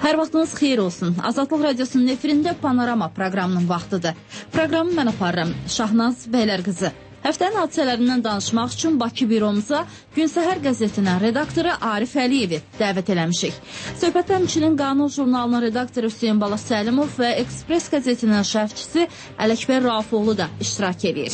Hər vaxtınız xeyir olsun. Azadlıq Radiosunun efirində Panorama proqramının vaxtıdır. Proqramı mən aparıram, Şahnaz Bəylərqızı. Həftənin hadisələrindən danışmaq üçün Bakı büromuza Gün Səhər qəzetinin redaktoru Arif Əliyevi dəvət eləmişik. Söhbətdə həmçinin Qanun jurnalının redaktoru Hüseyin Bala Səlimov və Ekspres qəzetinin şərhçisi Ələkbər Rafoğlu da iştirak edir.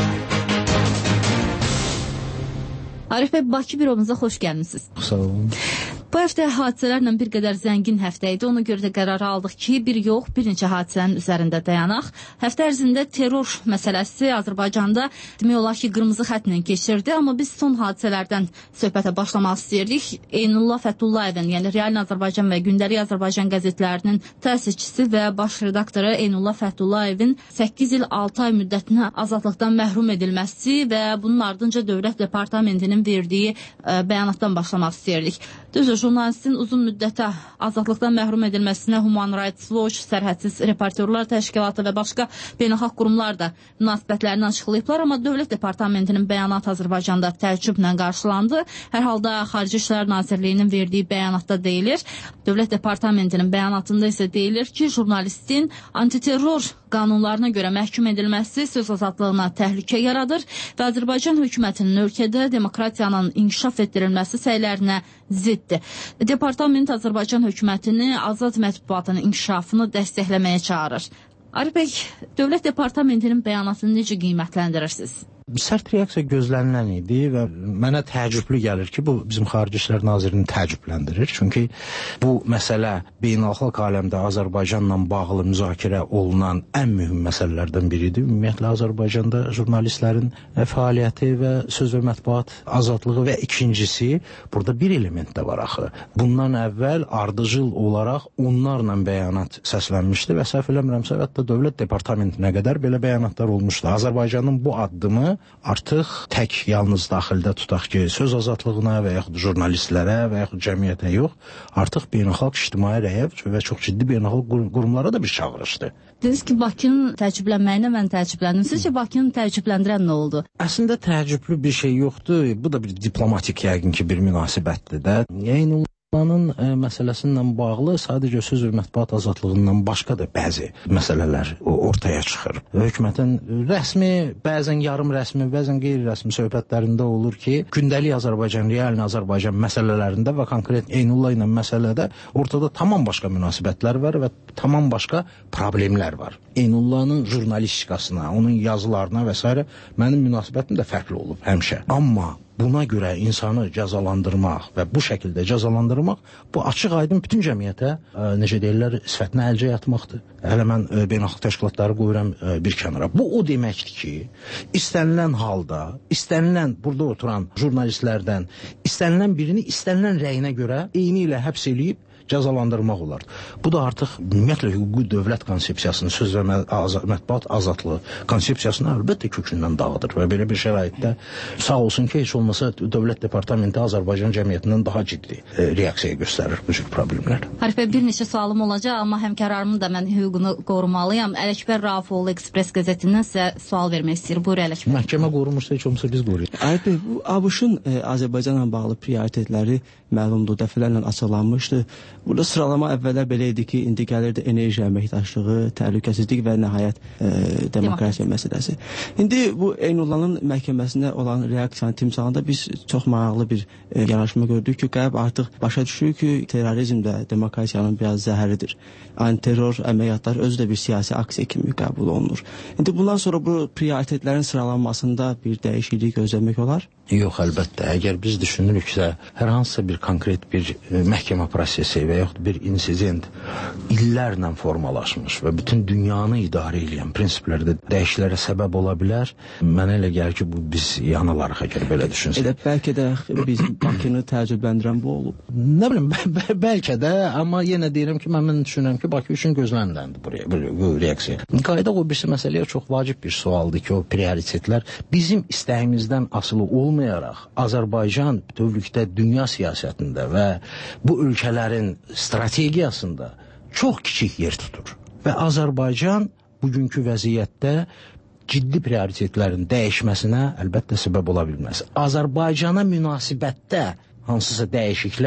Arif bəy, Bakı büromuza xoş gəlmişsiniz. Sağ olun. Bu həftə hadisələrlə bir qədər zəngin həftə idi. Ona görə də qərar aldıq ki, bir neçə hadisənin üzərində dayanaq. Həftə ərzində terror məsələsi Azərbaycanda demək olar ki, qırmızı xətlə keçirdi. Amma biz son hadisələrdən söhbətə başlamaq istəyirdik. Eynullah Fətullayevin, yəni Real Azərbaycan və Gündəlik Azərbaycan qəzetlərinin təsisçisi və baş redaktoru Eynullah Fətullayevin 8 il 6 ay müddətinə azadlıqdan məhrum edilməsi və bunun ardınca Dövlət Departamentinin verdiyi bəyanatdan başlamaq istəyirdik. Düzdür, jurnalistin uzun müddətə azadlıqdan məhrum edilməsinə Human Rights Watch, Sərhədsiz Reportyorlar Təşkilatı və başqa beynəlxalq qurumlar da münasibətlərini açıqlayıblar, amma Dövlət Departamentinin bəyanatı Azərbaycanda təəccüblə qarşılandı. Hər halda Xarici İşlər Nazirliyinin verdiyi bəyanatda deyilir. Dövlət Departamentinin bəyanatında isə deyilir ki, jurnalistin antiterror qanunlarına görə məhkum edilməsi söz azadlığına təhlükə yaradır və Azərbaycan hökumətinin ölkədə demokratiyanın inkişaf etdirilməsi səylərinə ziddir. Departament Azərbaycan hökumətini azad mətbuatın inkişafını dəstəkləməyə çağırır. Arif bəy, Dövlət Departamentinin bəyanatını necə qiymətləndirirsiniz? Sərt reaksiya gözlənilən idi və mənə təəccüblü gəlir ki, bu bizim Xarici İşlər Nazirini təəccübləndirir. Çünki bu məsələ beynəlxalq aləmdə Azərbaycanla bağlı müzakirə olunan ən mühüm məsələlərdən biridir. Ümumiyyətlə Azərbaycanda jurnalistlərin fəaliyyəti və söz və mətbuat azadlığı və ikincisi, burada bir element də var axı. Bundan əvvəl ardıcıl olaraq onlarla bəyanat səslənmişdi və səhv eləmirəmsə, hətta Dövlət Departamentinə qədər belə bəyanatlar olmuşdu. Azərbaycanın bu addımı artıq tək yalnız daxildə tutaq ki, söz azadlığına və yaxud jurnalistlərə və yaxud cəmiyyətə yox, artıq beynəlxalq ictimai rəyə və çox ciddi beynəlxalq qurumlara da bir çağırışdır. Dediniz ki, Bakının təəccüblənməyinə mən təəccübləndim. Sizcə Bakının təəccübləndirən nə oldu? Əslində təəccüblü bir şey yoxdur. Bu da bir diplomatik yəqin ki, bir münasibətdir də. Eynullah məsələsinlə bağlı sadəcə söz və mətbuat azadlığından başqa da bəzi məsələlər ortaya çıxır. Hökumətin rəsmi, bəzən yarım rəsmi, bəzən qeyri-rəsmi söhbətlərində olur ki, Gündəlik Azərbaycan, Real Azərbaycan məsələlərində və konkret Eynullah ilə məsələdə ortada tamam başqa münasibətlər var və tamam başqa problemlər var. Eynullahın jurnalistikasına, onun yazılarına və s. mənim münasibətim də fərqli olub həmişə. Amma buna görə insanı cəzalandırmaq və bu şəkildə cəzalandırmaq, bu açıq-aydın bütün cəmiyyətə, necə deyirlər, sifətinə əlcə yatmaqdır. Hələ mən beynəlxalq təşkilatları qoyuram bir kənara. Bu o deməkdir ki, istənilən halda, istənilən burada oturan jurnalistlərdən, istənilən birini istənilən rəyinə görə eyni ilə həbs eləyib cəzalandırmaq olar. Bu da artıq ümumiyyətlə hüquqi dövlət konsepsiyasını, söz və mətbuat azadlığı konsepsiyasını əlbəttə kökündən dağıdır və belə bir şəraitdə sağ olsun ki, heç olmasa Dövlət Departamenti Azərbaycan cəmiyyətindən daha ciddi reaksiya göstərir bu cür problemlər. Arif bəy, bir neçə sualım olacaq, amma həmkarlarımın da mən hüququnu qorumalıyam. Ələkbər Rafoğlu Ekspres qəzetindən sizə sual vermək istəyir. Buyur Ələkbər. Məhkəmə qorumursa heç olmasa biz qoruyuq. Arif bəy, bu ABŞ-ın Azərbaycanla bağlı prioritetləri məlumdur, dəfələrlə açıqlanmışdı. Burada sıralama əvvəllər belə idi ki, indi gəlirdi enerji əməkdaşlığı, təhlükəsizlik və nəhayət demokratiya məsələsi. İndi bu Eynullahın məhkəməsində olan reaksiyanın timsalında biz çox maraqlı bir yanaşma gördük ki, qərb artıq başa düşür ki, terrorizm də demokratiyanın biraz zəhəridir. Antiterror əməliyyatlar özü də bir siyasi aksiya kimi qəbul olunur. İndi bundan sonra bu prioritetlərin sıralanmasında bir dəyişiklik gözləmək olar? Yox, əlbəttə. Əgər biz düşünürüksə, hər hansısa bir konkret bir məhkəmə prosesi və yaxud bir insident illərlə formalaşmış və bütün dünyanı idarə edən prinsiplərdə dəyişikliklərə səbəb ola bilər. Mənə elə gəlir ki, bu biz yanılarıq əgər belə düşünsək. Elə bəlkə də biz Bakını təəccübləndirən bu olub. Nə bilim, bəlkə də, amma yenə deyirəm ki, mən düşünürəm ki, Bakı üçün gözləniləndir bu reaksiya. Qayda o birisi məsələyə çox vacib bir sualdır ki, o prioritetlər bizim istəyimizdən asılı olmayaraq Azərbaycan bütövlükdə dünya siyasətində və bu ölkələrin strategiyasında çox kiçik yer tutur. Və Azərbaycan bugünkü vəziyyətdə ciddi prioritetlərin dəyişməsinə əlbəttə səbəb ola bilməz. Azərbaycana münasibətdə hansısa dəyişikliklər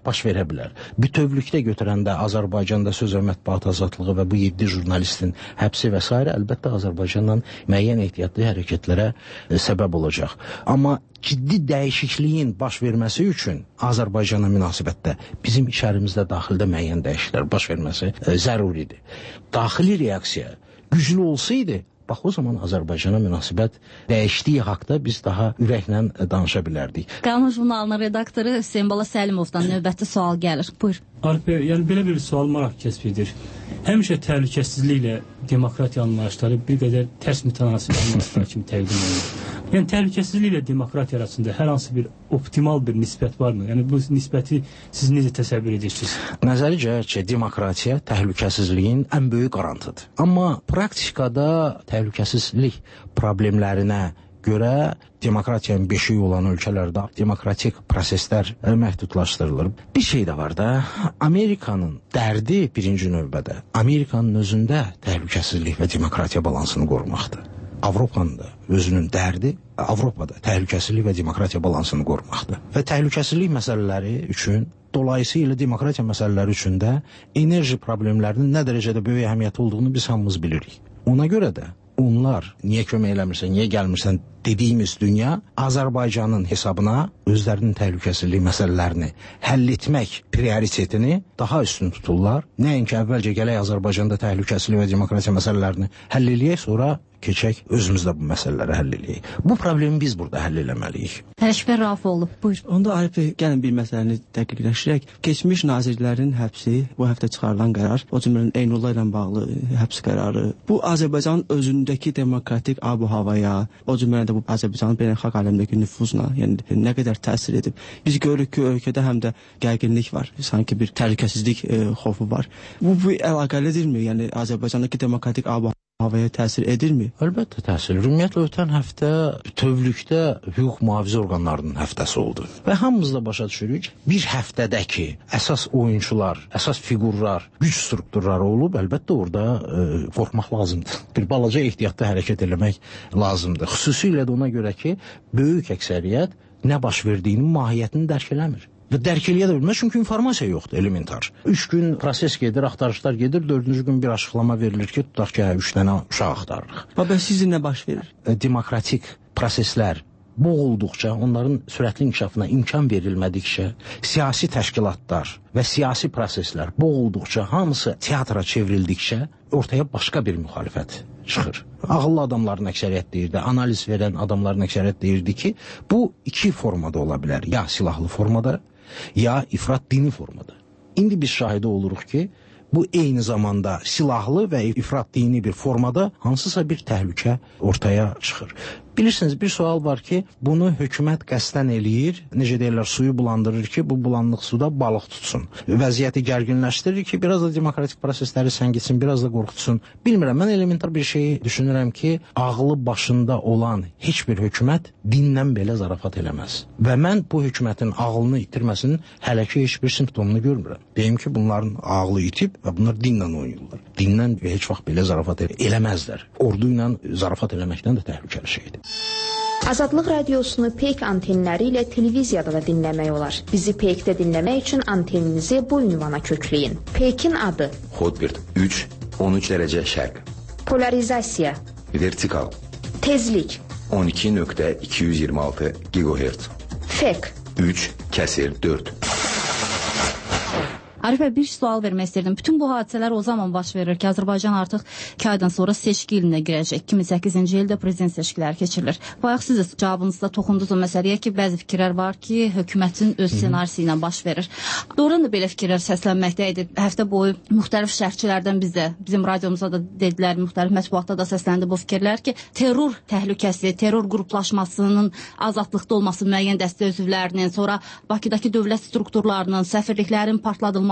baş verə bilər. Bütövlükdə götürəndə Azərbaycanda söz və mətbuat azadlığı və bu 7 jurnalistin həbsi və s. əlbəttə Azərbaycandan müəyyən ehtiyatlı hərəkətlərə səbəb olacaq. Amma ciddi dəyişikliyin baş verməsi üçün Azərbaycana münasibətdə bizim içərimizdə daxildə müəyyən dəyişikliklər baş verməsi zəruridir. Daxili reaksiya güclü olsaydı, bax o zaman Azərbaycana münasibət dəyişdiyi haqda biz daha ürəklə danışa bilərdik. Qanun jurnalının redaktoru Hüseyn Bala Səlimovdan növbəti sual gəlir. Buyur. Arif bəy, yəni belə bir sual maraq kəsb edir. Həmişə təhlükəsizliklə demokratiya anlayışları bir qədər tərs mütənasib anlayışlar kimi təqdim edilir. Yəni təhlükəsizliklə demokratiya arasında hər hansı bir optimal bir nisbət varmı? Yəni bu nisbəti siz necə təsəvvür edirsiniz? Nəzəri cəhətcə demokratiya təhlükəsizliyin ən böyük qarantıdır. Amma praktikada təhlükəsizlik problemlərinə görə demokratiyanın beşiği olan ölkələrdə demokratik proseslər məhdudlaşdırılır. Bir şey də var da, Amerikanın dərdi birinci növbədə Amerikanın özündə təhlükəsizlik və demokratiya balansını qorumaqdır. Avropanın da özünün dərdi Avropada təhlükəsizlik və demokratiya balansını qorumaqdır. Və təhlükəsizlik məsələləri üçün, dolayısıyla demokratiya məsələləri üçün də enerji problemlərinin nə dərəcədə böyük əhəmiyyəti olduğunu biz hamımız bilirik. Ona görə də onlar niyə kömək eləmirsən, niyə gəlmirsən dediyimiz dünya Azərbaycanın hesabına özlərinin təhlükəsizlik məsələlərini həll etmək prioritetini daha üstün tuturlar. Nəinki əvvəlcə gələk Azərbaycanda təhlükəsizlik və demokratiya məsələlərini həll eləyək, sonra keçək özümüzdə bu məsələləri həll eləyək. Bu problemi biz burada həll eləməliyik. Ələkbər Rafiqoğlu, buyur. Onda Arif bəy, gəlin bir məsələni dəqiqləşdirək. Keçmiş nazirlərin həbsi, bu həftə çıxarılan qərar, o cümlənin Eynullah ilə bağlı həbs qərarı, bu Azərbaycanın özündəki demokratik ab-havaya, o cümlədən də bu Azərbaycanın beynəlxalq aləmdəki nüfuzuna, yəni nə qədər təsir edib. Biz görürük ki, ölkədə həm də gərginlik var, sanki bir təhlükəsizlik xofu var. Bu əlaqəlidirmi? Yəni Azərbaycandakı demokratik ab-havaya təsir edirmi? Əlbəttə təsir. Ümumiyyətlə ötən həftə bütövlükdə hüquq mühafizə orqanlarının həftəsi oldu. Və hamımız da başa düşürük, bir həftədəki əsas oyunçular, əsas fiqurlar, güc strukturları olub, əlbəttə orada qorxmaq lazımdır. Bir balaca ehtiyatlı hərəkət eləmək lazımdır. Xüsusilə də ona görə ki, böyük əksəriyyət nə baş verdiyinin mahiyyətini dərk eləmir. Və dərk eləyə də bilməz, çünki informasiya yoxdur, elementar. 3 gün proses gedir, axtarışlar gedir, 4-cü gün bir açıqlama verilir ki, tutaq ki, 3 dənə uşaq axtarırıq. Baba, sizin nə baş verir? Demokratik proseslər boğulduqca, onların sürətli inkişafına imkan verilmədikcə, siyasi təşkilatlar və siyasi proseslər boğulduqca, hamısı teatra çevrildikcə, ortaya başqa bir müxalifət çıxır. Ağıllı adamların əksəriyyət deyirdi, analiz verən adamların əksəriyyət deyirdi ki, bu iki formada ola bilər. Ya silahlı formada, ya ifrat dini formada. İndi biz şahidi oluruq ki, bu eyni zamanda silahlı və ifrat dini bir formada hansısa bir təhlükə ortaya çıxır. Bilirsiniz, bir sual var ki, bunu hökumət qəsdən eləyir, necə deyirlər, suyu bulandırır ki, bu bulanlıq suda balıq tutsun. Vəziyyəti gərginləşdirir ki, biraz da demokratik prosesləri səngitsin, biraz da qorxutsun. Bilmirəm, mən elementar bir şeyi düşünürəm ki, ağlı başında olan heç bir hökumət dindən belə zarafat eləməz. Və mən bu hökumətin ağlını itirməsinin hələ ki heç bir simptomunu görmürəm. Deyim ki, bunların ağlı itib və bunlar dinlə oynayırlar. Dindən heç vaxt belə zarafat eləməzlər. Ordu ilə zarafat eləməkdən də təhlükəli şeydir. Azadlıq radiosunu Peyk antenləri ilə televiziyada da dinləmək olar. Bizi Peykdə dinləmək üçün anteninizi bu ünvana kökləyin. Peykin adı: Hotbird 3, 13 dərəcə şərq. Polarizasiya: Vertikal. Tezlik: 12.226 GHz. Fek: 3, kəsir 4. Arif bəy, bir sual vermək istəyirdim. Bütün bu hadisələr o zaman baş verir ki, Azərbaycan artıq 2 aydan sonra seçki ilinə girəcək. 2008-ci ildə prezident seçkiləri keçirilir. Bayaq siz də cavabınızda toxundunuz o məsələyə ki, bəzi fikirlər var ki, hökumətin öz ssenarisi ilə baş verir. Doğrudan da belə fikirlər səslənməkdə idi. Həftə boyu müxtəlif şərhçilərdən bizim radiomuzda da dedilər, müxtəlif mətbuatda da səsləndi bu fikirlər ki, terror təhlükəsi, terror qruplaşmasının azadlıqda olması müəyyən dəstə üzvlərinin, sonra Bakıdakı dövlət strukturlarının, səfirliklərin partladılması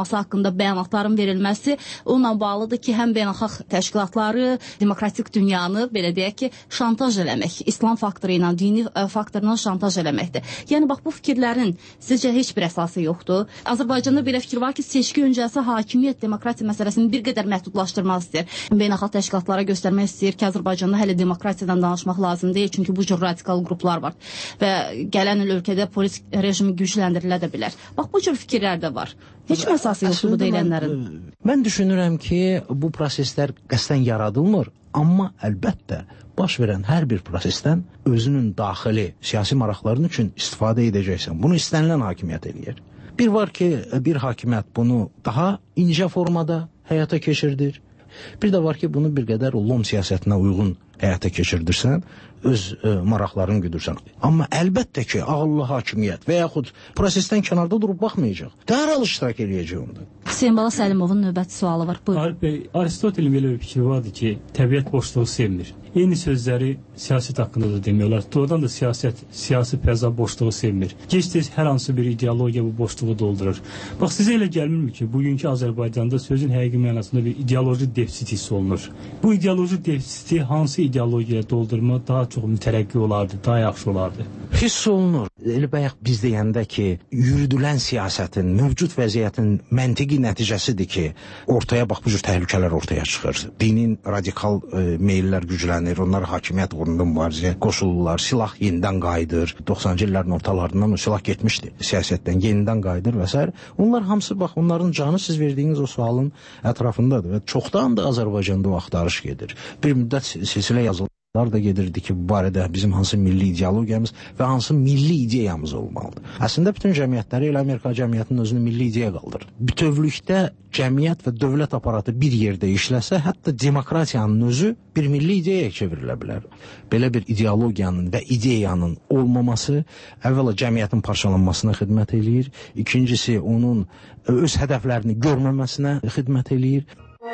olması haqqında bəyanatların verilməsi onunla bağlıdır ki, həm beynəlxalq təşkilatları, demokratik dünyanı, belə deyək ki, şantaj eləmək, İslam faktoru ilə, dini faktorla şantaj eləməkdir. Yəni, bax, bu fikirlərin sizcə heç bir əsası yoxdur. Azərbaycanda belə fikir var ki, seçki öncəsi hakimiyyət demokratiya məsələsini bir qədər məhdudlaşdırmaq istəyir. Beynəlxalq təşkilatlara göstərmək istəyir ki, Azərbaycanda hələ demokratiyadan danışmaq lazım deyil, çünki bu cür radikal qruplar var və gələn il ölkədə polis rejimi gücləndirilə də bilər. Bax, bu cür fikirlər də var. Heç mi əsası yoxdur bu deyilənlərin? Mən düşünürəm ki, bu proseslər qəsdən yaradılmır, amma əlbəttə baş verən hər bir prosesdən özünün daxili siyasi maraqlarının üçün istifadə edəcəksən. Bunu istənilən hakimiyyət eləyir. Bir var ki, bir hakimiyyət bunu daha incə formada həyata keçirdir. Bir də var ki, bunu bir qədər lom siyasətinə uyğun həyata keçirdirsən, öz maraqlarını güdürsən. Amma əlbəttə ki, ağıllı hakimiyyət və yaxud prosesdən kənarda durub baxmayacaq. Dərhal iştirak eləyəcək onda. Hüseyin Bala Səlimovun növbəti sualı var. Buyurun. Arif bəy, Aristotelin belə bir fikri vardı ki, təbiət boşluğu sevmir. Eyni sözləri siyasət haqqında da demiyorlar. Doğrudan da siyasi fəza boşluğu sevmir. Gec-tez hər hansı bir ideologiya bu boşluğu doldurur. Bax, sizə elə gəlmirmi ki, bugünkü Azərbaycanda sözün həqiqi mənasında bir ideoloji defisiti hiss olunur. Bu ideoloji defisiti hansı ideologiyaya doldurma daha çox mütərəqqi olardı, daha yaxşı olardı? Hiss olunur. Elə bayaq biz deyəndə ki, yürüdülən siyasətin, mövcud vəziyyətin məntiqi nəticəsidir ki, ortaya bax bu cür təhlükələr ortaya çıxır. Dinin radikal meyllər güclənir, onlar hakimiyyət uğrunda mübarizəyə qoşulurlar, silah yenidən qayıdır. 90-cı illərin ortalarından o silah getmişdi siyasətdən, yenidən qayıdır və s. Onlar hamısı bax, onların canı siz verdiyiniz o sualın ətrafındadır və çoxdan da Azərbaycanda o axtarış gedir. Bir müddət silsilə yazılır da gedirdi ki, bu barədə bizim hansı milli ideologiyamız və hansı milli ideyamız olmalıdır. Əslində bütün cəmiyyətləri elə Amerika cəmiyyətinin özünü milli ideya qaldırır. Bütövlükdə cəmiyyət və dövlət aparatı bir yerdə işləsə, hətta demokratiyanın özü bir milli ideyaya çevrilə bilər. Belə bir ideologiyanın və ideyanın olmaması əvvəla cəmiyyətin parçalanmasına xidmət eləyir, ikincisi onun öz hədəflərini görməməsinə xidmət eləyir.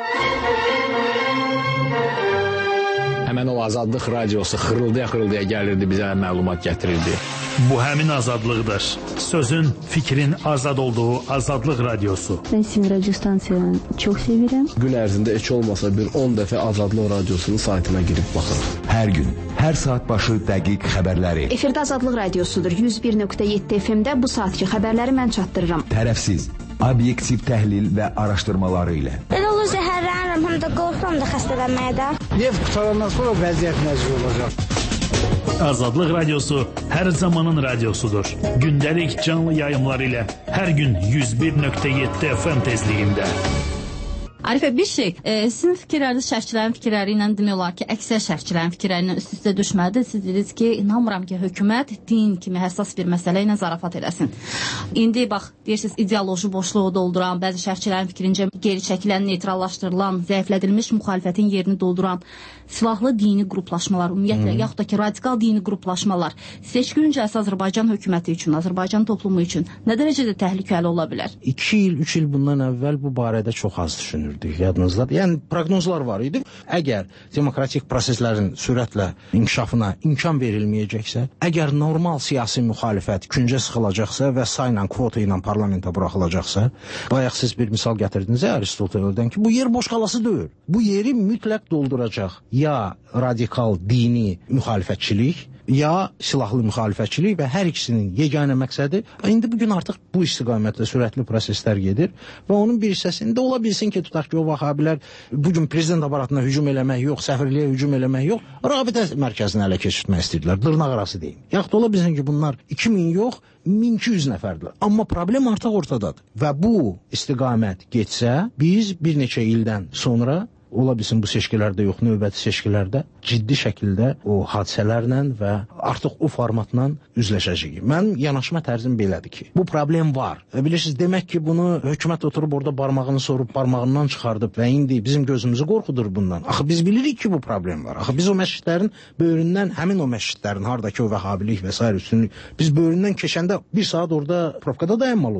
Həmən o Azadlıq radiosu xırıldaya gəlirdi, bizə məlumat gətirirdi. Bu həmin azadlıqdır. Sözün, fikrin azad olduğu Azadlıq radiosu. Ben sizin radyo stansiyanı çok seviyorum. Gün ərzində heç olmasa bir 10 dəfə Azadlıq radiosunun saytına girib baxırıq. Hər gün, hər saat başı dəqiq xəbərləri. Efirdə Azadlıq radiosudur. 101.7 FM-də bu saatki xəbərləri mən çatdırıram. Tərəfsiz, obyektiv təhlil və araşdırmaları ilə. Elə olur zəhərlənirəm, həm də qorxuram da xəstələnməyə də. Neft qutarandan sonra vəziyyət nəzir olacaq. Azadlıq radiosu hər zamanın radiosudur. Gündəlik canlı yayımlar ilə hər gün 101.7 FM tezliyində. Arifə, bir şey, sizin fikirləriniz şərhçilərin fikirləri ilə demək olar ki, əksər şərhçilərin fikirləri ilə üst-üstə düşmədi. Siz dediniz ki, inanmıram ki, hökumət din kimi həssas bir məsələ ilə zarafat eləsin. İndi bax, deyirsiniz, ideoloji boşluğu dolduran, bəzi şərhçilərin fikrincə geri çəkilən, neytrallaşdırılan, zəiflədilmiş müxalifətin yerini dolduran silahlı dini qruplaşmalar, ümumiyyətlə, yaxud da ki, radikal dini qruplaşmalar seçki öncəsi Azərbaycan hökuməti üçün, Azərbaycan toplumu üçün nə dərəcədə təhlükəli ola bilər? 2 il, 3 il bundan əvvəl bu barədə çox az düşünürdük, yadınızdadır. Yəni, proqnozlar var idi. Əgər demokratik proseslərin sürətlə inkişafına imkan verilməyəcəksə, əgər normal siyasi müxalifət küncə sıxılacaqsa və sayla, kvota ilə parlamentə buraxılacaqsa, bayaq siz bir misal gətirdiniz Aristoteldən ki, bu yer boş qalası deyil. Bu yeri mütləq dolduracaq ya radikal dini müxalifətçilik, ya silahlı müxalifətçilik və hər ikisinin yeganə məqsədi indi bugün artıq bu istiqamətdə sürətli proseslər gedir və onun bir hissəsində ola bilsin ki, tutaq ki, o vahabilər bugün prezident aparatına hücum eləmək yox, səfirliyə hücum eləmək yox, rabitə mərkəzini ələ keçirtmək istəyirlər, dırnaq arası deyim. Yaxud ola bilsin ki, bunlar 2000 yox, 1200 nəfərdir. Amma problem artıq ortadadır və bu istiqamət getsə, biz bir neçə ildən sonra ola bilsin bu seçkilərdə yox, növbəti seçkilərdə ciddi şəkildə o hadisələrlə və artıq o formatla üzləşəcəyik. Mənim yanaşma tərzim belədir ki, bu problem var. Bilirsiniz, demək ki, bunu hökumət oturub orada barmağını sorub, barmağından çıxardıb və indi bizim gözümüzü qorxudur bundan. Axı biz bilirik ki, bu problem var. Axı biz o məşhidlərin böyründən, həmin o məşhidlərin, haradakı o vəhhabilik və s. üstünlük, biz böyründən keçəndə bir saat orada probkada dayanmalı oluruq.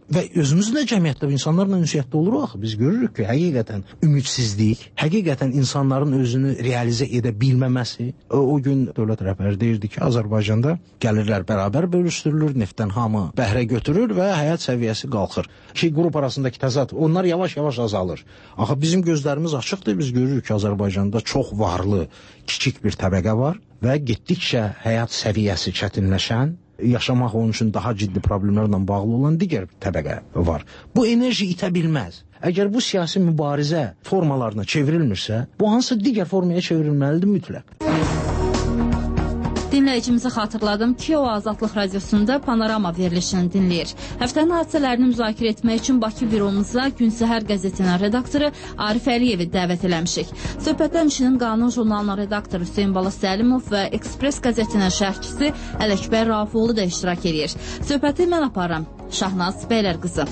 Və özümüz də cəmiyyətdə insanlarla ünsiyyətdə oluruq axı. Biz görürük ki, həqiqətən ümidsizlik, həqiqətən insanların özünü realizə edə bilməməsi. O gün dövlət rəhbəri deyirdi ki, Azərbaycanda gəlirlər bərabər bölüşdürülür, neftdən hamı bəhrə götürür və həyat səviyyəsi qalxır. Qrup arasındakı təzad, onlar yavaş-yavaş azalır. Axı bizim gözlərimiz açıqdır, biz görürük ki, Azərbaycanda çox varlı, kiçik bir təbəqə var və getdikcə həyat səviyyəsi çətinləşən, yaşamaq onun üçün daha ciddi problemlərlə bağlı olan digər təbəqə var. Bu enerji itə bilməz. Əgər bu siyasi mübarizə formalarına çevrilmirsə, bu hansı digər formaya çevrilməlidir mütləq. Dinləyicimizə xatırladım ki, o Azadlıq Radiosunda Panorama verilişini dinləyir. Həftənin hadisələrini müzakirə etmək üçün Bakı büromuza Gün Səhər qəzetinin redaktoru Arif Əliyevi dəvət eləmişik. Söhbətdə həmçinin Qanun jurnalının redaktoru Hüseyn Bala Səlimov və Ekspres qəzetinin şərhçisi Ələkbər Rafoğlu da iştirak edir. Söhbəti mən aparıram. Şahnaz Bəylər qızı.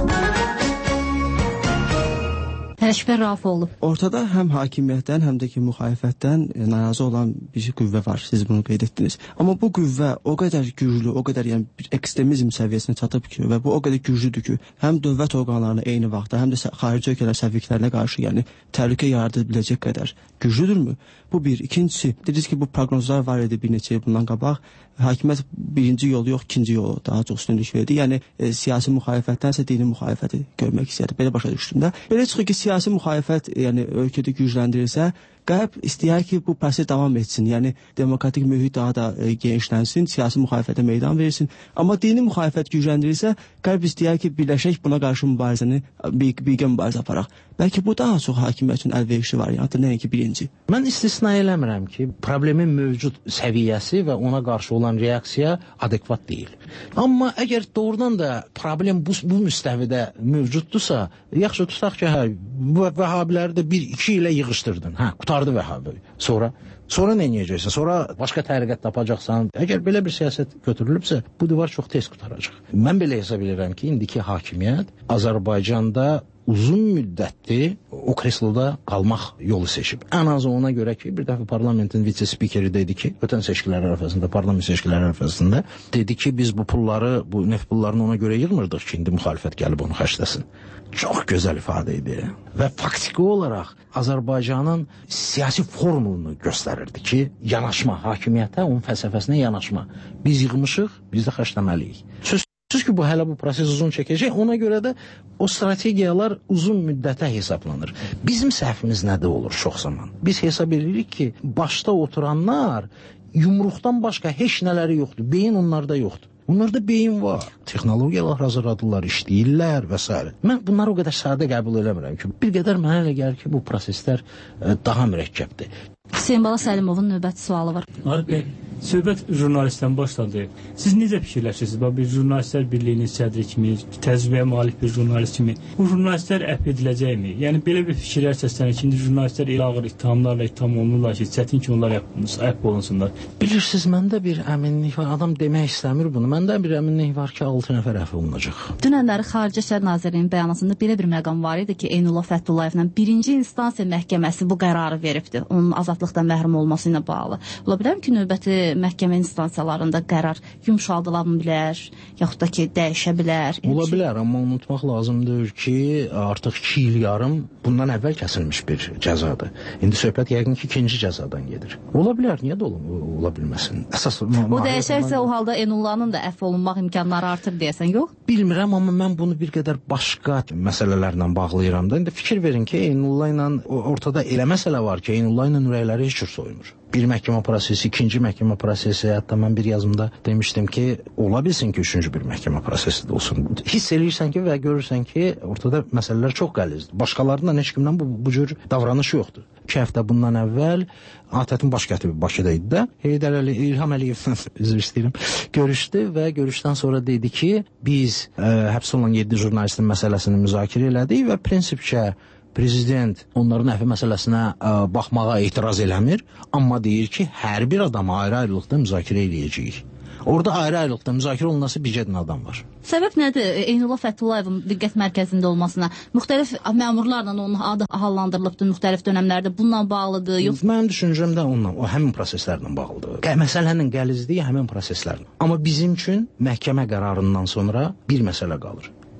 Ələkbər Rafoğlu. Ortada həm hakimiyyətdən, həm də ki müxalifətdən narazı olan bir qüvvə var. Siz bunu qeyd etdiniz. Amma bu qüvvə o qədər güclü, o qədər yəni bir ekstremizm səviyyəsinə çatıb ki, və bu o qədər güclüdür ki, həm dövlət orqanlarına eyni vaxtda, həm də xarici ölkələr səfiklərinə qarşı, yəni təhlükə yarada biləcək qədər güclüdürmü? Bu bir. İkincisi, dediniz ki, bu proqnozlar var idi bir neçə il bundan qabaq. Hakimiyyət birinci yolu yox, ikinci yolu daha çox üstünlük verdi. Yəni siyasi müxalifətdənsə dini müxalifəti görmək istəyirdi. Belə başa düşdüm də. Belə çıxır ki, siyasi müxalifət yəni ölkədə gücləndirilsə, Qərb istəyər ki, bu proses davam etsin. Yəni demokratik mühit daha da genişlənsin, siyasi müxalifətə meydan verilsin. Amma dini müxalifət gücləndirilsə, Qərb istəyər ki, birləşək buna qarşı mübarizəni birgə mübarizə aparaq. Bəlkə bu daha çox hakimiyyət üçün əlverişli variantdır, nəinki birinci. Mən istisna eləmirəm ki, problemin mövcud səviyyəsi və ona qarşı olan reaksiya adekvat deyil. Amma əgər doğrudan da problem bu müstəvidə mövcuddursa, yaxşı tutaq ki, vəhabiləri də 1-2 ilə yığışdırdın. Qutardı vəhabi. Sonra nə edəcəksən? Sonra başqa təriqət tapacaqsan. Əgər belə bir siyasət götürülübsə, bu divar çox tez qutaracaq. Mən belə hesab edirəm ki, indiki hakimiyyət Azərbaycanda uzun müddətli o kresloda qalmaq yolu seçib. Ən azı ona görə ki, bir dəfə parlamentin vitse-spikeri dedi ki, ötən seçkilər ərəfəsində, parlament seçkiləri ərəfəsində dedi ki, biz bu pulları, bu neft pullarını ona görə yığmırdıq ki, indi müxalifət gəlib onu xərcləsin. Çox gözəl ifadə idi və faktiki olaraq Azərbaycanın siyasi formulunu göstərirdi ki, yanaşma, hakimiyyətə, onun fəlsəfəsinə yanaşma. Biz yığmışıq, biz də xərcləməliyik. Sözsüz ki, bu hələ bu proses uzun çəkəcək, ona görə də o strategiyalar uzun müddətə hesablanır. Bizim səhvimiz nədə olur çox zaman? Biz hesab edirik ki, başda oturanlar yumruqdan başqa heç nələri yoxdur, beyin onlarda yoxdur. Onlarda beyin var, texnologiyalar hazırladılar, işləyirlər və s. Mən bunları o qədər sadə qəbul eləmirəm ki, bir qədər mənə elə gəlir ki, bu proseslər daha mürəkkəbdir. Hüseyn Bala Səlimovun növbəti sualı var. Arif bəy, söhbət jurnalistdən başladı. Siz necə fikirləşirsiniz? Bir jurnalistlər birliyinin sədri kimi, təcrübəyə malik bir jurnalist kimi bu jurnalistlər əfv ediləcəkmi? Yəni belə bir fikirlər səslənir ki, indi jurnalistlər elə ağır ittihamlarla ittiham olunurlar ki, çətin ki, onlar əfv olunsunlar. Bilirsiniz, məndə bir əminlik var. Adam demək istəmir bunu. Məndə bir əminlik var ki, 6 nəfər əfv olunacaq. Dünənləri Xarici İşlər Nazirliyinin bəyanatında belə bir məqam var idi ki, Eynullah Fətullayevlə birinci instansiya məhkəməsi bu qərarı veribdi. Onun azadlıqdan məhrum olması ilə bağlı. Ola bilər ki, növbəti məhkəmə instansiyalarında qərar yumşaldıla bilər, yaxud da ki, dəyişə bilər. Ola bilər, amma unutmaq lazımdır ki, artıq 2 il yarım bundan əvvəl kəsilmiş bir cəzadır. İndi söhbət yəqin ki, ikinci cəzadan gedir. Ola bilər, niyə də ola bilməsin? Əsas o dəyişərsə, o halda Eynullahın da əfv olunmaq imkanları artır deyəsən, yox? Bilmirəm, amma mən bunu bir qədər başqa məsələlərlə bağlayıram da. İndi fikir verin ki, Eynullah ilə ortada elə məsələ var ki, Eynullah ilə ürəkləri heç cür soyumur. Bir məhkəmə prosesi, ikinci məhkəmə prosesi, hətta mən bir yazımda demişdim ki, ola bilsin ki, üçüncü bir məhkəmə prosesi də olsun. Hiss eləyirsən ki və görürsən ki, ortada məsələlər çox qəlizdir. Başqalarından heç kimdən bu cür davranış yoxdur. 2 həftə bundan əvvəl ATƏT-in baş katibi Bakıda idi də, İlham Əliyevlə üzr istəyirəm, görüşdü və görüşdən sonra dedi ki, biz həbs olunan 7 jurnalistin məsələsini müzakirə elədik və prinsipcə prezident onların əfv məsələsinə baxmağa etiraz eləmir, amma deyir ki, hər bir adamı ayrı-ayrılıqda müzakirə eləyəcəyik. Orada ayrı-ayrılıqda müzakirə olunması bir cədin adam var. Səbəb nədir? Eynullah Fətullayevin diqqət mərkəzində olmasına müxtəlif məmurlarla onun adı hallandırılıbdır müxtəlif dönəmlərdə. Bununla bağlıdır, yox? Mənim düşüncəm də onunla, o həmin proseslərlə bağlıdır. Məsələnin qəlizliyi həmin proseslərlə. Amma bizim üçün məhkəmə qərarından sonra bir məsələ qalır.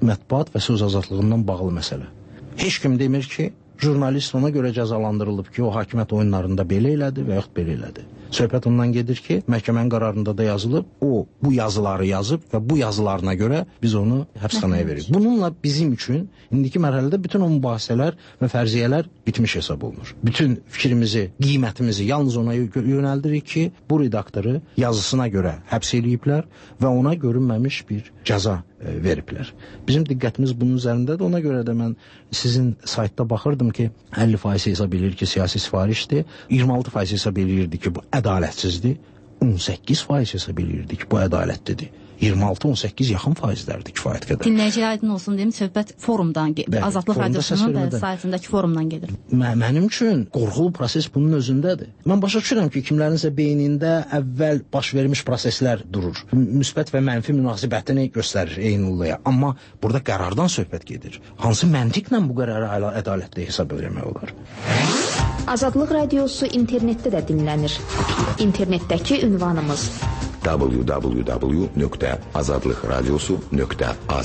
mətbuat və söz azadlığından bağlı məsələ. Heç kim demir ki, jurnalist ona görə cəzalandırılıb ki, o hakimiyyət oyunlarında belə elədi və yaxud belə elədi. Söhbət ondan gedir ki, məhkəmənin qərarında da yazılıb, o bu yazıları yazıb və bu yazılarına görə biz onu həbsxanaya veririk. Bununla bizim üçün indiki mərhələdə bütün o mübahisələr və fərziyyələr bitmiş hesab olunur. Bütün fikrimizi, qiymətimizi yalnız ona yönəldirik ki, bu redaktoru yazısına görə həbs eləyiblər və ona görünməmiş bir cəza veriblər. Bizim diqqətimiz bunun üzərindədir. Ona görə də mən sizin saytda baxırdım ki, 50% hesab edir ki, siyasi sifarişdir, 26% hesab edirdi ki, bu ədalətsizdir, 18% hesab edirdi ki, bu ədalətlidir. 26-18 yaxın faizlərdir kifayət qədər. Dinləyiciyə aydın olsun deyim, söhbət forumdan gedir. Azadlıq Radiosunun saytındakı forumdan gedir. Mənim üçün qorxulu proses bunun özündədir. Mən başa düşürəm ki, kimlərinsə beynində əvvəl baş vermiş proseslər durur. Müsbət və mənfi münasibətini göstərir eyniluya. Amma burada qərardan söhbət gedir. Hansı məntiqlə bu qərarı ədalətli hesab etmək olar? Azadlıq Radiosu internetdə də dinlənir. İnternetdəki ünvanımız www.azadlıqradiosu.az.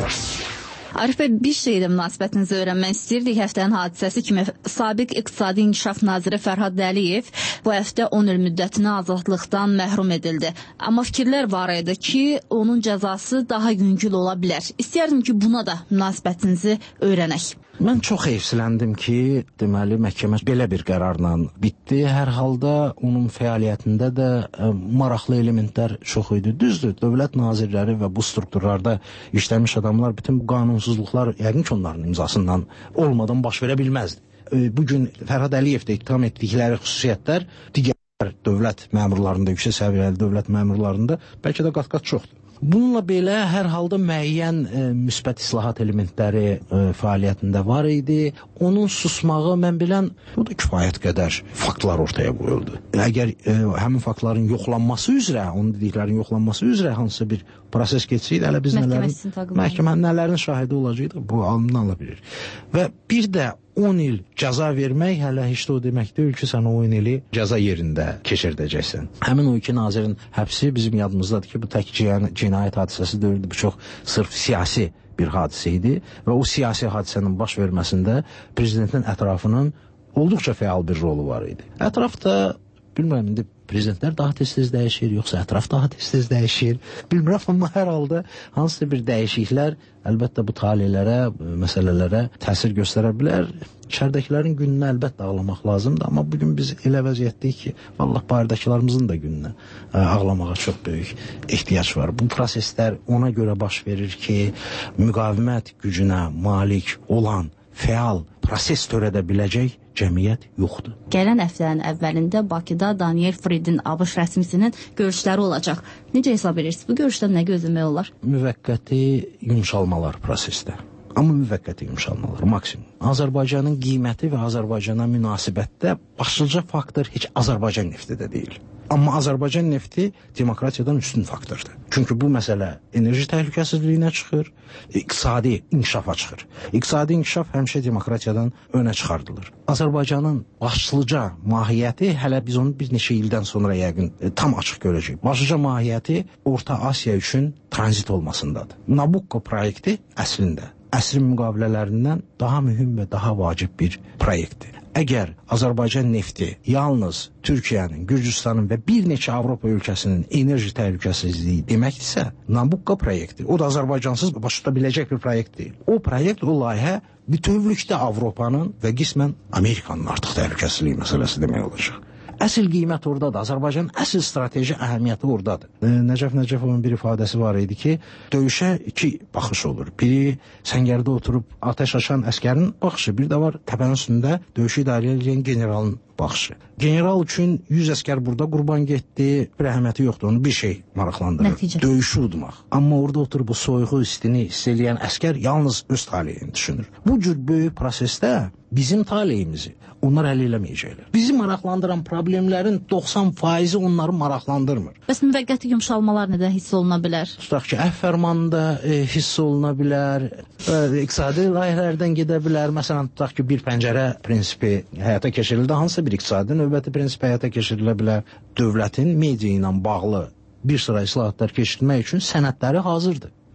Arif bəy, bir şeylə münasibətinizi öyrənmək istəyirdik. Həftənin hadisəsi kimi sabiq İqtisadi İnkişaf Naziri Fərhad Əliyev bu həftə 10 il müddətinə azadlıqdan məhrum edildi. Amma fikirlər var idi ki, onun cəzası daha yüngül ola bilər. İstəyərdim ki, buna da münasibətinizi öyrənək. Mən çox heyfsiləndim ki, deməli, məhkəmə belə bir qərarla bitdi. Hər halda onun fəaliyyətində də maraqlı elementlər çox idi. Düzdür, dövlət nazirləri və bu strukturlarda işləmiş adamlar bütün bu qanunsuzluqlar yəqin ki, onların imzasından olmadan baş verə bilməzdi. Bugün Fərhad Əliyevdə ittiham etdikləri xüsusiyyətlər digər dövlət məmurlarında, yüksək səviyyəli dövlət məmurlarında bəlkə də qat-qat çoxdur. Bununla belə hər halda müəyyən müsbət islahat elementləri fəaliyyətində var idi. Onun susmağı mən bilən, bu da kifayət qədər faktlar ortaya qoyuldu. Əgər həmin faktların yoxlanması üzrə, onun dediklərinin yoxlanması üzrə hansısa bir proses geçsəydi, hələ biz məhkəmənin nələrin şahidi olacaqdı, bu alınala bilir. Və bir də 10 il cəza vermək hələ heç də o demək deyil ki, sən o 10 ili cəza yerində keçirdəcəksən. Həmin o iki nazirin həbsi bizim yadımızdadır ki, bu tək cinayət hadisəsi deyildi, bu çox sırf siyasi bir hadisə idi və o siyasi hadisənin baş verməsində prezidentin ətrafının olduqca fəal bir rolu var idi. Ətrafda, bilmirəm, indi prezidentlər daha tez-tez dəyişir, yoxsa ətraf daha tez-tez dəyişir, bilmirəm, amma hər halda hansısa bir dəyişikliklər əlbəttə bu talelərə, məsələlərə təsir göstərə bilər. İçəridəkilərin gününü əlbəttə ağlamaq lazımdır, amma bugün biz elə vəziyyətdəyik ki, vallah bayırdakılarımızın da gününü ağlamağa çox böyük ehtiyac var. Bu proseslər ona görə baş verir ki, müqavimət gücünə malik olan fəal proses törədə biləcək cəmiyyət yoxdur. Gələn həftənin əvvəlində Bakıda Daniel Fridin ABŞ rəsmisinin görüşləri olacaq. Necə hesab edirsiniz? Bu görüşdən nə gözləmək olar? Müvəqqəti yumşalmalar prosesdə. Amma müvəqqəti yumşalmalar, maksimum. Azərbaycanın qiyməti və Azərbaycana münasibətdə başlıca faktor heç Azərbaycan nefti də deyil. Amma Azərbaycan nefti demokratiyadan üstün faktordur. Çünki bu məsələ enerji təhlükəsizliyinə çıxır, iqtisadi inkişafa çıxır. İqtisadi inkişaf həmişə demokratiyadan önə çıxardılır. Azərbaycanın başlıca mahiyyəti, hələ biz onu bir neçə ildən sonra yəqin tam açıq görəcəyik. Başlıca mahiyyəti Orta Asiya üçün tranzit olmasındadır. Nabucco proyekti əslində əsrin müqavilələrindən daha mühüm və daha vacib bir proyektdir. Əgər Azərbaycan nefti yalnız Türkiyənin, Gürcüstanın və bir neçə Avropa ölkəsinin enerji təhlükəsizliyi deməkdirsə, Nabucco proyekti, o da Azərbaycansız baş tuta biləcək bir proyekt deyil. O proyekt, o layihə bütövlükdə Avropanın və qismən Amerikanın artıq təhlükəsizliyi məsələsi demək olacaq. Əsl qiymət oradadır. Azərbaycanın əsl strateji əhəmiyyəti oradadır. Nəcəf Nəcəfovun bir ifadəsi var idi ki, döyüşə iki baxış olur. Biri səngərdə oturub atəş açan əskərin baxışı, bir də var təpənin üstündə döyüşü idarə edən generalın baxışı. General üçün 100 əskər burada qurban getdi, bir əhəmiyyəti yoxdur, onu bir şey maraqlandırır. Döyüşü udmaq. Amma orada oturub bu soyuğu, istini hiss eləyən əskər yalnız öz taleyini düşünür. Bu cür böyük prosesdə bizim taleyimizi onlar həll eləməyəcəklər. Bizi maraqlandıran problemlərin 90%-i onları maraqlandırmır. Bəs müvəqqəti yumşalmalar nədən hiss oluna bilər? Tutaq ki, əfv fərmanında hiss oluna bilər, iqtisadi layihələrdən gedə bilər. Məsələn, tutaq ki, bir pəncərə prinsipi həyata keçirildi, hansısa bir iqtisadi növbəti prinsip həyata keçirilə bilər. Dövlətin media ilə bağlı bir sıra islahatlar keçirmək üçün sənədləri hazırdır.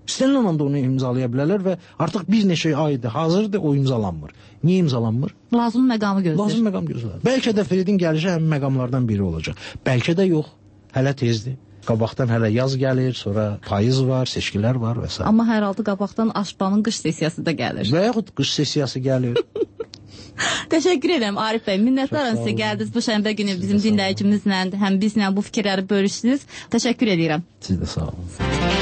İstənilən anda onu imzalaya bilərlər və artıq bir neçə aydır, hazırdır, o imzalanmır. Niyə imzalanmır? Lazım məqamı gözləyir. Lazım məqam gözləyir. Bəlkə də Fredin gəlişi həmin məqamlardan biri olacaq. Bəlkə də yox, hələ tezdir. Qabaqdan hələ yaz gəlir, sonra payız var, seçkilər var və s. Amma hər halda qabaqdan Aşpanın qış sessiyası da gəlir. Və yaxud qış sessiyası gəlir. Təşəkkür edirəm Arif bəy. Minnətdaram sizə gəldiniz bu şənbə günü bizim dinləyicimizlə, həm bizlə bu fikirləri bölüşdünüz. Təşəkkür edirəm. Siz də sağ olun.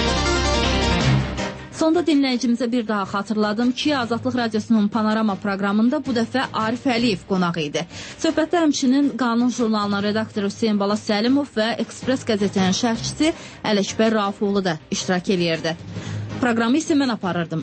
Sonda dinləyicimizə bir daha xatırladım ki, Azadlıq Radiosunun Panorama proqramında bu dəfə Arif Əliyev qonaq idi. Söhbətdə həmçinin Qanun jurnalının redaktoru Hüseyn Bala Səlimov və Ekspres qəzetinin şərhçisi Ələkbər Rafiqoğlu da iştirak eləyirdi. Proqramı isə mən aparırdım.